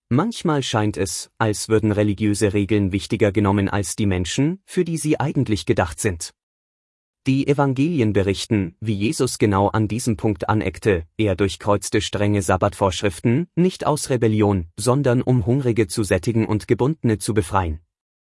Manchmal scheint es, als würden religiöse Regeln wichtiger genommen als die Menschen, für die sie eigentlich gedacht sind. Die Evangelien berichten, wie Jesus genau an diesem Punkt aneckte. Er durchkreuzte strenge Sabbatvorschriften, nicht aus Rebellion, sondern um Hungrige zu sättigen und Gebundene zu befreien.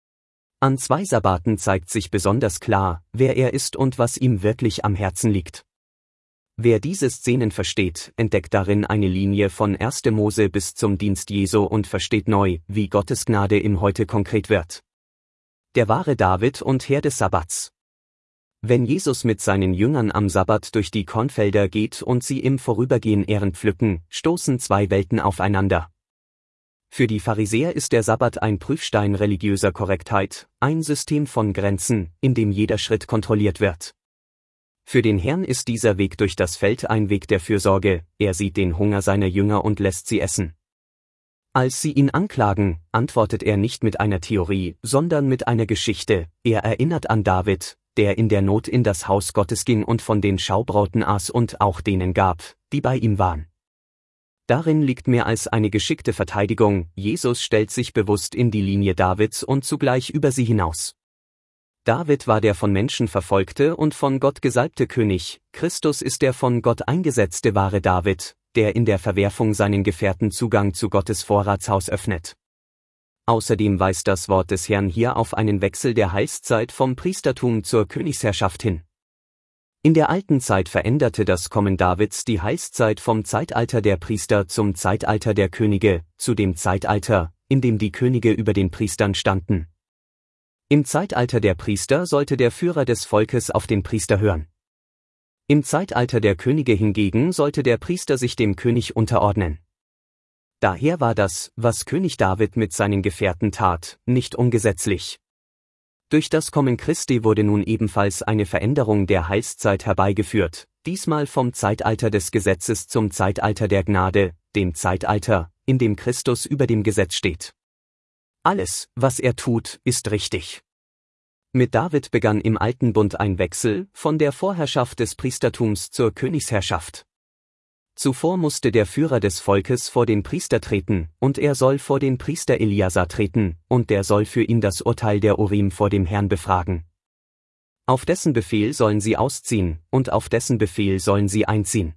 An 2 Sabbaten zeigt sich besonders klar, wer er ist und was ihm wirklich am Herzen liegt. Wer diese Szenen versteht, entdeckt darin eine Linie von 1. Mose bis zum Dienst Jesu und versteht neu, wie Gottes Gnade im Heute konkret wird. Der wahre David und Herr des Sabbats. Wenn Jesus mit seinen Jüngern am Sabbat durch die Kornfelder geht und sie im Vorübergehen Ähren pflücken, stoßen 2 Welten aufeinander. Für die Pharisäer ist der Sabbat ein Prüfstein religiöser Korrektheit, ein System von Grenzen, in dem jeder Schritt kontrolliert wird. Für den Herrn ist dieser Weg durch das Feld ein Weg der Fürsorge, er sieht den Hunger seiner Jünger und lässt sie essen. Als sie ihn anklagen, antwortet er nicht mit einer Theorie, sondern mit einer Geschichte. Er erinnert an David, der in der Not in das Haus Gottes ging und von den Schaubrauten aß und auch denen gab, die bei ihm waren. Darin liegt mehr als eine geschickte Verteidigung, Jesus stellt sich bewusst in die Linie Davids und zugleich über sie hinaus. David war der von Menschen verfolgte und von Gott gesalbte König, Christus ist der von Gott eingesetzte wahre David, der in der Verwerfung seinen Gefährten Zugang zu Gottes Vorratshaus öffnet. Außerdem weist das Wort des Herrn hier auf einen Wechsel der Heilszeit vom Priestertum zur Königsherrschaft hin. In der alten Zeit veränderte das Kommen Davids die Heilszeit vom Zeitalter der Priester zum Zeitalter der Könige, zu dem Zeitalter, in dem die Könige über den Priestern standen. Im Zeitalter der Priester sollte der Führer des Volkes auf den Priester hören. Im Zeitalter der Könige hingegen sollte der Priester sich dem König unterordnen. Daher war das, was König David mit seinen Gefährten tat, nicht ungesetzlich. Durch das Kommen Christi wurde nun ebenfalls eine Veränderung der Heilszeit herbeigeführt, diesmal vom Zeitalter des Gesetzes zum Zeitalter der Gnade, dem Zeitalter, in dem Christus über dem Gesetz steht. Alles, was er tut, ist richtig. Mit David begann im Alten Bund ein Wechsel, von der Vorherrschaft des Priestertums zur Königsherrschaft. Zuvor musste der Führer des Volkes vor den Priester treten, und er soll vor den Priester Eliasar treten, und der soll für ihn das Urteil der Urim vor dem Herrn befragen. Auf dessen Befehl sollen sie ausziehen, und auf dessen Befehl sollen sie einziehen.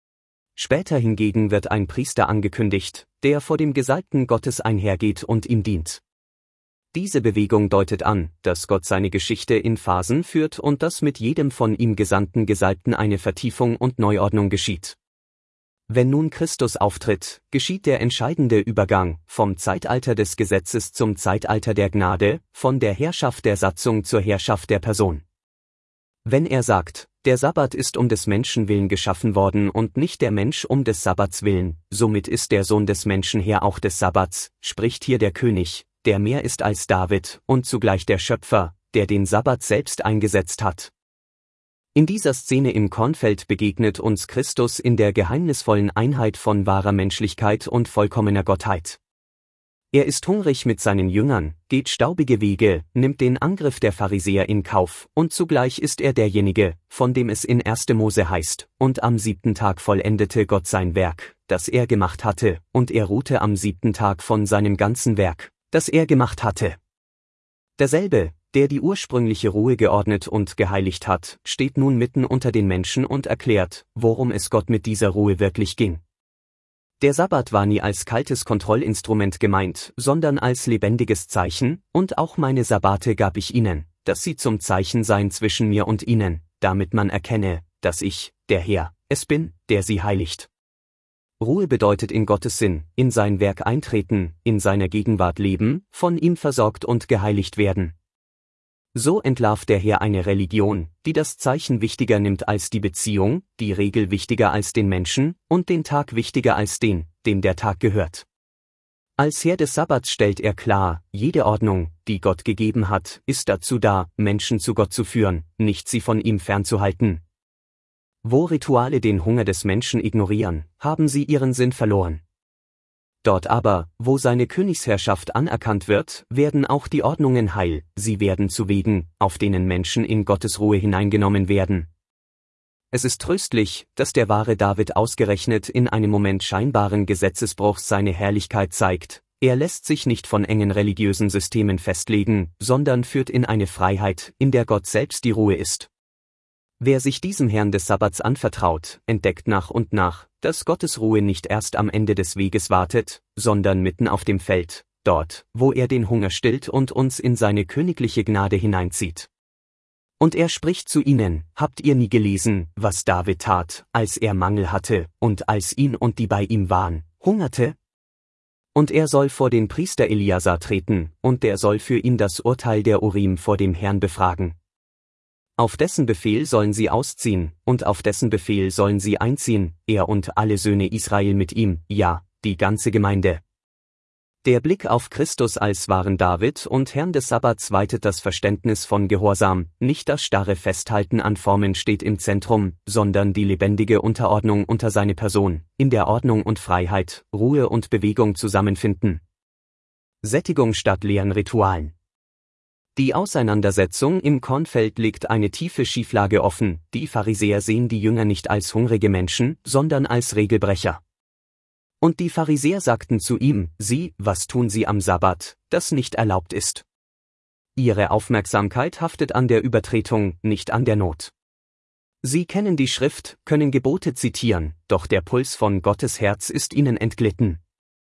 Später hingegen wird ein Priester angekündigt, der vor dem Gesalbten Gottes einhergeht und ihm dient. Diese Bewegung deutet an, dass Gott seine Geschichte in Phasen führt und dass mit jedem von ihm gesandten Gesalbten eine Vertiefung und Neuordnung geschieht. Wenn nun Christus auftritt, geschieht der entscheidende Übergang vom Zeitalter des Gesetzes zum Zeitalter der Gnade, von der Herrschaft der Satzung zur Herrschaft der Person. Wenn er sagt, der Sabbat ist um des Menschen willen geschaffen worden und nicht der Mensch um des Sabbats willen, somit ist der Sohn des Menschen Herr auch des Sabbats, spricht hier der König, der mehr ist als David und zugleich der Schöpfer, der den Sabbat selbst eingesetzt hat. In dieser Szene im Kornfeld begegnet uns Christus in der geheimnisvollen Einheit von wahrer Menschlichkeit und vollkommener Gottheit. Er ist hungrig mit seinen Jüngern, geht staubige Wege, nimmt den Angriff der Pharisäer in Kauf, und zugleich ist er derjenige, von dem es in 1. Mose heißt, und am 7. Tag vollendete Gott sein Werk, das er gemacht hatte, und er ruhte am 7. Tag von seinem ganzen Werk, das er gemacht hatte. Derselbe, der die ursprüngliche Ruhe geordnet und geheiligt hat, steht nun mitten unter den Menschen und erklärt, worum es Gott mit dieser Ruhe wirklich ging. Der Sabbat war nie als kaltes Kontrollinstrument gemeint, sondern als lebendiges Zeichen, und auch meine Sabbate gab ich ihnen, dass sie zum Zeichen seien zwischen mir und ihnen, damit man erkenne, dass ich, der Herr, es bin, der sie heiligt. Ruhe bedeutet in Gottes Sinn, in sein Werk eintreten, in seiner Gegenwart leben, von ihm versorgt und geheiligt werden. So entlarvt der Herr eine Religion, die das Zeichen wichtiger nimmt als die Beziehung, die Regel wichtiger als den Menschen und den Tag wichtiger als den, dem der Tag gehört. Als Herr des Sabbats stellt er klar, jede Ordnung, die Gott gegeben hat, ist dazu da, Menschen zu Gott zu führen, nicht sie von ihm fernzuhalten. Wo Rituale den Hunger des Menschen ignorieren, haben sie ihren Sinn verloren. Dort aber, wo seine Königsherrschaft anerkannt wird, werden auch die Ordnungen heil, sie werden zu Wegen, auf denen Menschen in Gottes Ruhe hineingenommen werden. Es ist tröstlich, dass der wahre David ausgerechnet in einem Moment scheinbaren Gesetzesbruchs seine Herrlichkeit zeigt, Er lässt sich nicht von engen religiösen Systemen festlegen, sondern führt in eine Freiheit, in der Gott selbst die Ruhe ist. Wer sich diesem Herrn des Sabbats anvertraut, entdeckt nach und nach, dass Gottes Ruhe nicht erst am Ende des Weges wartet, sondern mitten auf dem Feld, dort, wo er den Hunger stillt und uns in seine königliche Gnade hineinzieht. Und er spricht zu ihnen: Habt ihr nie gelesen, was David tat, als er Mangel hatte, und als ihn und die bei ihm waren, hungerte? Und er soll vor den Priester Eliasar treten, und der soll für ihn das Urteil der Urim vor dem Herrn befragen. Auf dessen Befehl sollen sie ausziehen, und auf dessen Befehl sollen sie einziehen, er und alle Söhne Israel mit ihm, ja, die ganze Gemeinde. Der Blick auf Christus als wahren David und Herrn des Sabbats weitet das Verständnis von Gehorsam, nicht das starre Festhalten an Formen steht im Zentrum, sondern die lebendige Unterordnung unter seine Person, in der Ordnung und Freiheit, Ruhe und Bewegung zusammenfinden. Sättigung statt leeren Ritualen. Die Auseinandersetzung im Kornfeld legt eine tiefe Schieflage offen, die Pharisäer sehen die Jünger nicht als hungrige Menschen, sondern als Regelbrecher. Und die Pharisäer sagten zu ihm: Sieh, was tun sie am Sabbat, das nicht erlaubt ist. Ihre Aufmerksamkeit haftet an der Übertretung, nicht an der Not. Sie kennen die Schrift, können Gebote zitieren, doch der Puls von Gottes Herz ist ihnen entglitten.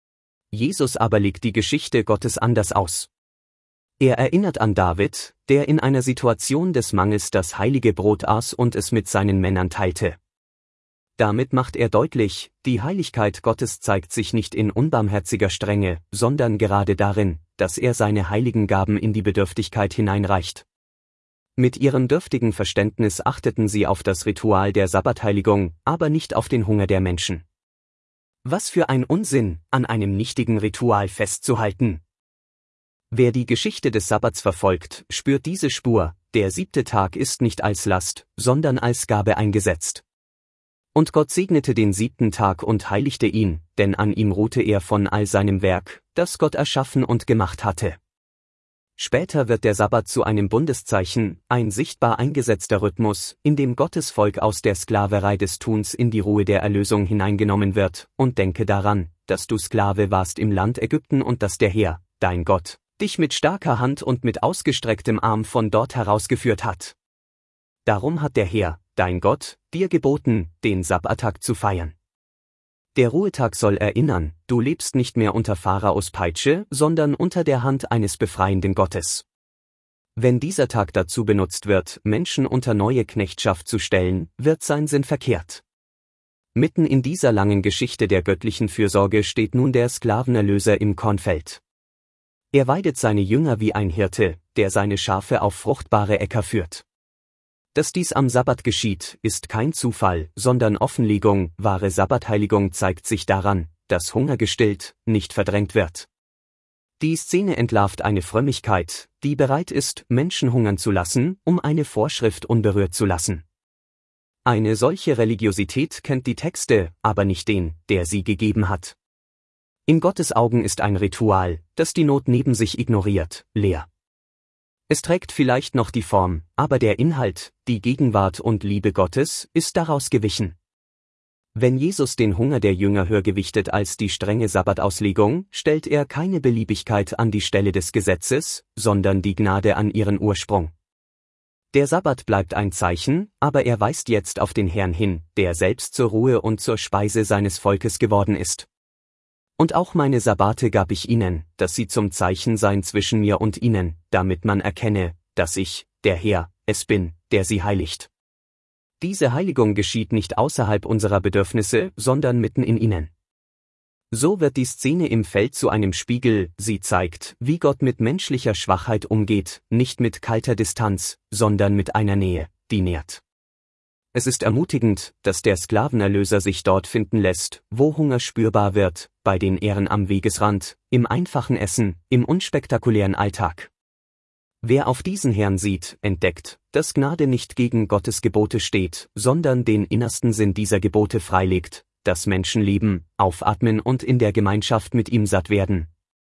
Jesus aber legt die Geschichte Gottes anders aus. Er erinnert an David, der in einer Situation des Mangels das heilige Brot aß und es mit seinen Männern teilte. Damit macht er deutlich, die Heiligkeit Gottes zeigt sich nicht in unbarmherziger Strenge, sondern gerade darin, dass er seine heiligen Gaben in die Bedürftigkeit hineinreicht. Mit ihrem dürftigen Verständnis achteten sie auf das Ritual der Sabbatheiligung, aber nicht auf den Hunger der Menschen. Was für ein Unsinn, an einem nichtigen Ritual festzuhalten! Wer die Geschichte des Sabbats verfolgt, spürt diese Spur: Der 7. Tag ist nicht als Last, sondern als Gabe eingesetzt. Und Gott segnete den 7. Tag und heiligte ihn, denn an ihm ruhte er von all seinem Werk, das Gott erschaffen und gemacht hatte. Später wird der Sabbat zu einem Bundeszeichen, ein sichtbar eingesetzter Rhythmus, in dem Gottes Volk aus der Sklaverei des Tuns in die Ruhe der Erlösung hineingenommen wird, und denke daran, dass du Sklave warst im Land Ägypten und dass der Herr, dein Gott, dich mit starker Hand und mit ausgestrecktem Arm von dort herausgeführt hat. Darum hat der Herr, dein Gott, dir geboten, den Sabbattag zu feiern. Der Ruhetag soll erinnern, du lebst nicht mehr unter Pharaos Peitsche, sondern unter der Hand eines befreienden Gottes. Wenn dieser Tag dazu benutzt wird, Menschen unter neue Knechtschaft zu stellen, wird sein Sinn verkehrt. Mitten in dieser langen Geschichte der göttlichen Fürsorge steht nun der Sklavenerlöser im Kornfeld. Er weidet seine Jünger wie ein Hirte, der seine Schafe auf fruchtbare Äcker führt. Dass dies am Sabbat geschieht, ist kein Zufall, sondern Offenlegung. Wahre Sabbatheiligung zeigt sich daran, dass Hunger gestillt, nicht verdrängt wird. Die Szene entlarvt eine Frömmigkeit, die bereit ist, Menschen hungern zu lassen, um eine Vorschrift unberührt zu lassen. Eine solche Religiosität kennt die Texte, aber nicht den, der sie gegeben hat. In Gottes Augen ist ein Ritual, das die Not neben sich ignoriert, leer. Es trägt vielleicht noch die Form, aber der Inhalt, die Gegenwart und Liebe Gottes, ist daraus gewichen. Wenn Jesus den Hunger der Jünger höher gewichtet als die strenge Sabbatauslegung, stellt er keine Beliebigkeit an die Stelle des Gesetzes, sondern die Gnade an ihren Ursprung. Der Sabbat bleibt ein Zeichen, aber er weist jetzt auf den Herrn hin, der selbst zur Ruhe und zur Speise seines Volkes geworden ist. Und auch meine Sabbate gab ich ihnen, dass sie zum Zeichen seien zwischen mir und ihnen, damit man erkenne, dass ich, der Herr, es bin, der sie heiligt. Diese Heiligung geschieht nicht außerhalb unserer Bedürfnisse, sondern mitten in ihnen. So wird die Szene im Feld zu einem Spiegel, sie zeigt, wie Gott mit menschlicher Schwachheit umgeht, nicht mit kalter Distanz, sondern mit einer Nähe, die nährt. Es ist ermutigend, dass der Sklavenerlöser sich dort finden lässt, wo Hunger spürbar wird, bei den Ehren am Wegesrand, im einfachen Essen, im unspektakulären Alltag. Wer auf diesen Herrn sieht, entdeckt, dass Gnade nicht gegen Gottes Gebote steht, sondern den innersten Sinn dieser Gebote freilegt, dass Menschen leben, aufatmen und in der Gemeinschaft mit ihm satt werden.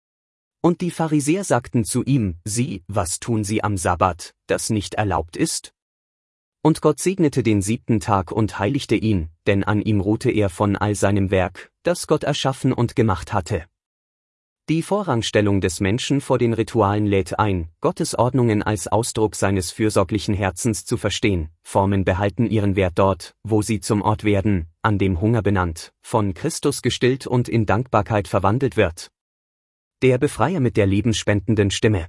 Und die Pharisäer sagten zu ihm: Sieh, was tun sie am Sabbat, das nicht erlaubt ist? Und Gott segnete den 7. Tag und heiligte ihn, denn an ihm ruhte er von all seinem Werk, das Gott erschaffen und gemacht hatte. Die Vorrangstellung des Menschen vor den Ritualen lädt ein, Gottes Ordnungen als Ausdruck seines fürsorglichen Herzens zu verstehen. Formen behalten ihren Wert dort, wo sie zum Ort werden, an dem Hunger benannt, von Christus gestillt und in Dankbarkeit verwandelt wird. Der Befreier mit der lebensspendenden Stimme.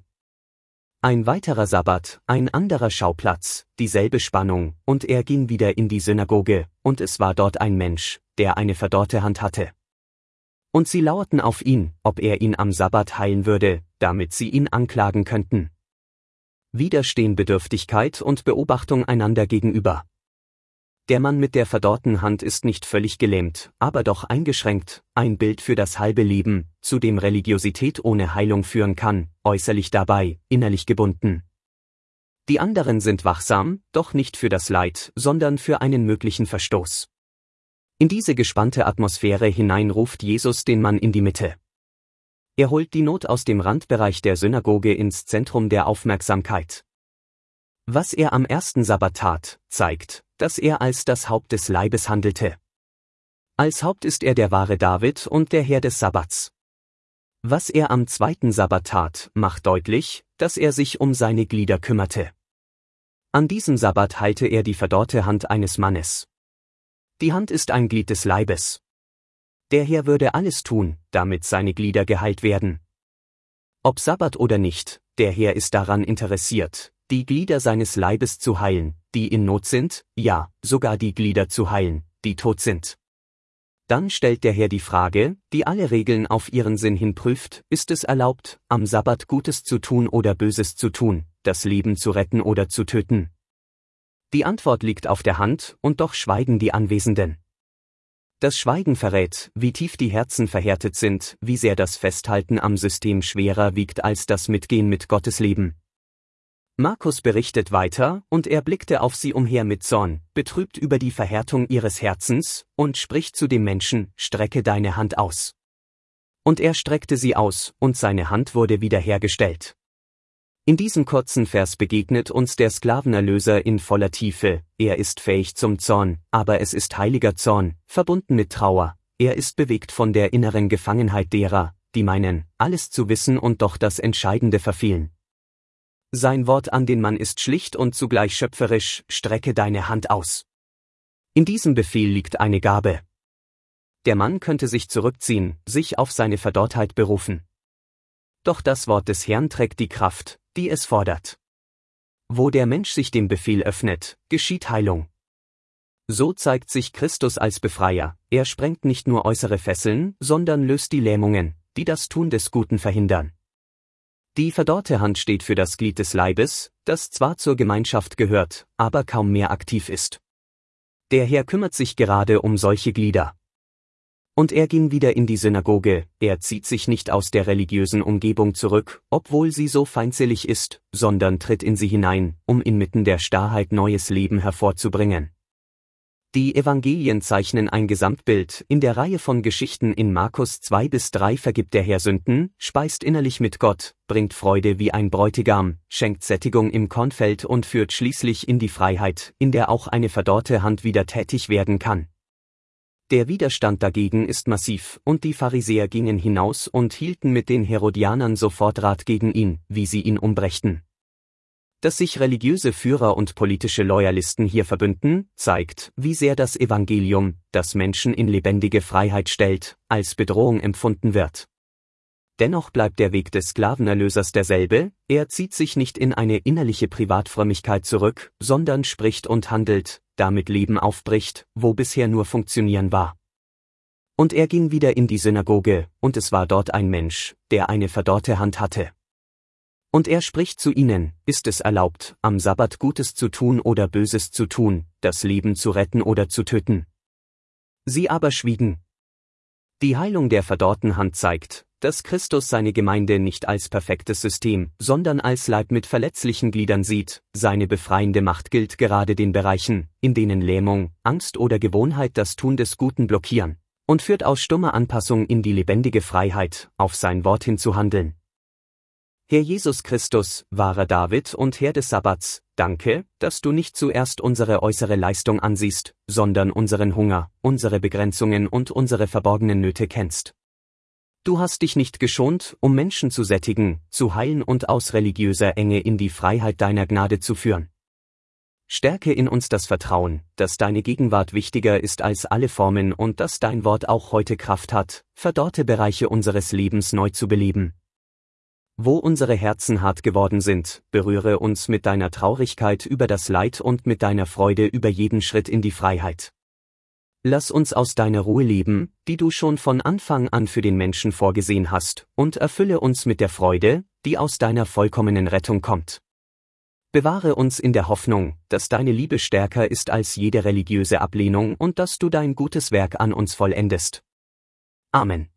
Ein weiterer Sabbat, ein anderer Schauplatz, dieselbe Spannung, und er ging wieder in die Synagoge, und es war dort ein Mensch, der eine verdorrte Hand hatte. Und sie lauerten auf ihn, ob er ihn am Sabbat heilen würde, damit sie ihn anklagen könnten. Wieder stehen Bedürftigkeit und Beobachtung einander gegenüber. Der Mann mit der verdorrten Hand ist nicht völlig gelähmt, aber doch eingeschränkt, ein Bild für das halbe Leben, zu dem Religiosität ohne Heilung führen kann, äußerlich dabei, innerlich gebunden. Die anderen sind wachsam, doch nicht für das Leid, sondern für einen möglichen Verstoß. In diese gespannte Atmosphäre hinein ruft Jesus den Mann in die Mitte. Er holt die Not aus dem Randbereich der Synagoge ins Zentrum der Aufmerksamkeit. Was er am ersten Sabbat tat, zeigt, dass er als das Haupt des Leibes handelte. Als Haupt ist er der wahre David und der Herr des Sabbats. Was er am zweiten Sabbat tat, macht deutlich, dass er sich um seine Glieder kümmerte. An diesem Sabbat heilte er die verdorrte Hand eines Mannes. Die Hand ist ein Glied des Leibes. Der Herr würde alles tun, damit seine Glieder geheilt werden. Ob Sabbat oder nicht, der Herr ist daran interessiert, die Glieder seines Leibes zu heilen, die in Not sind, ja, sogar die Glieder zu heilen, die tot sind. Dann stellt der Herr die Frage, die alle Regeln auf ihren Sinn hin prüft: Ist es erlaubt, am Sabbat Gutes zu tun oder Böses zu tun, das Leben zu retten oder zu töten? Die Antwort liegt auf der Hand, und doch schweigen die Anwesenden. Das Schweigen verrät, wie tief die Herzen verhärtet sind, wie sehr das Festhalten am System schwerer wiegt als das Mitgehen mit Gottes Leben. Markus berichtet weiter, und er blickte auf sie umher mit Zorn, betrübt über die Verhärtung ihres Herzens, und spricht zu dem Menschen: Strecke deine Hand aus. Und er streckte sie aus, und seine Hand wurde wiederhergestellt. In diesem kurzen Vers begegnet uns der Sklavenerlöser in voller Tiefe. Er ist fähig zum Zorn, aber es ist heiliger Zorn, verbunden mit Trauer. Er ist bewegt von der inneren Gefangenheit derer, die meinen, alles zu wissen und doch das Entscheidende verfehlen. Sein Wort an den Mann ist schlicht und zugleich schöpferisch: Strecke deine Hand aus. In diesem Befehl liegt eine Gabe. Der Mann könnte sich zurückziehen, sich auf seine Verdorrtheit berufen. Doch das Wort des Herrn trägt die Kraft, die es fordert. Wo der Mensch sich dem Befehl öffnet, geschieht Heilung. So zeigt sich Christus als Befreier. Er sprengt nicht nur äußere Fesseln, sondern löst die Lähmungen, die das Tun des Guten verhindern. Die verdorrte Hand steht für das Glied des Leibes, das zwar zur Gemeinschaft gehört, aber kaum mehr aktiv ist. Der Herr kümmert sich gerade um solche Glieder. Und er ging wieder in die Synagoge. Er zieht sich nicht aus der religiösen Umgebung zurück, obwohl sie so feindselig ist, sondern tritt in sie hinein, um inmitten der Starrheit neues Leben hervorzubringen. Die Evangelien zeichnen ein Gesamtbild. In der Reihe von Geschichten in Markus 2-3 vergibt der Herr Sünden, speist innerlich mit Gott, bringt Freude wie ein Bräutigam, schenkt Sättigung im Kornfeld und führt schließlich in die Freiheit, in der auch eine verdorrte Hand wieder tätig werden kann. Der Widerstand dagegen ist massiv, und die Pharisäer gingen hinaus und hielten mit den Herodianern sofort Rat gegen ihn, wie sie ihn umbrächten. Dass sich religiöse Führer und politische Loyalisten hier verbünden, zeigt, wie sehr das Evangelium, das Menschen in lebendige Freiheit stellt, als Bedrohung empfunden wird. Dennoch bleibt der Weg des Sklavenerlösers derselbe: Er zieht sich nicht in eine innerliche Privatfrömmigkeit zurück, sondern spricht und handelt, damit Leben aufbricht, wo bisher nur Funktionieren war. Und er ging wieder in die Synagoge, und es war dort ein Mensch, der eine verdorrte Hand hatte. Und er spricht zu ihnen: Ist es erlaubt, am Sabbat Gutes zu tun oder Böses zu tun, das Leben zu retten oder zu töten? Sie aber schwiegen. Die Heilung der verdorrten Hand zeigt, dass Christus seine Gemeinde nicht als perfektes System, sondern als Leib mit verletzlichen Gliedern sieht. Seine befreiende Macht gilt gerade den Bereichen, in denen Lähmung, Angst oder Gewohnheit das Tun des Guten blockieren, und führt aus stummer Anpassung in die lebendige Freiheit, auf sein Wort hin zu handeln. Herr Jesus Christus, wahrer David und Herr des Sabbats, danke, dass du nicht zuerst unsere äußere Leistung ansiehst, sondern unseren Hunger, unsere Begrenzungen und unsere verborgenen Nöte kennst. Du hast dich nicht geschont, um Menschen zu sättigen, zu heilen und aus religiöser Enge in die Freiheit deiner Gnade zu führen. Stärke in uns das Vertrauen, dass deine Gegenwart wichtiger ist als alle Formen und dass dein Wort auch heute Kraft hat, verdorrte Bereiche unseres Lebens neu zu beleben. Wo unsere Herzen hart geworden sind, berühre uns mit deiner Traurigkeit über das Leid und mit deiner Freude über jeden Schritt in die Freiheit. Lass uns aus deiner Ruhe leben, die du schon von Anfang an für den Menschen vorgesehen hast, und erfülle uns mit der Freude, die aus deiner vollkommenen Rettung kommt. Bewahre uns in der Hoffnung, dass deine Liebe stärker ist als jede religiöse Ablehnung und dass du dein gutes Werk an uns vollendest. Amen.